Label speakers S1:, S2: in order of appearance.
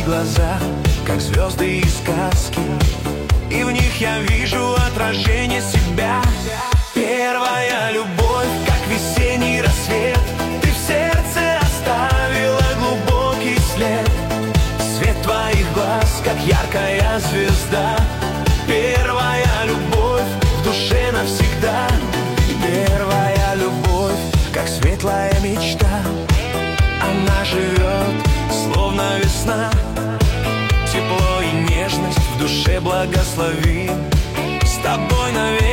S1: глаза, как звезды из сказки, и в них я вижу отражение себя. Первая любовь, как весенний рассвет, ты в сердце оставила глубокий след. Свет твоих глаз, как яркая звезда. Первая любовь в душе навсегда. Первая любовь, как светлая мечта. Она живет, словно весна. Тепло и нежность в душе благослови. С тобой навек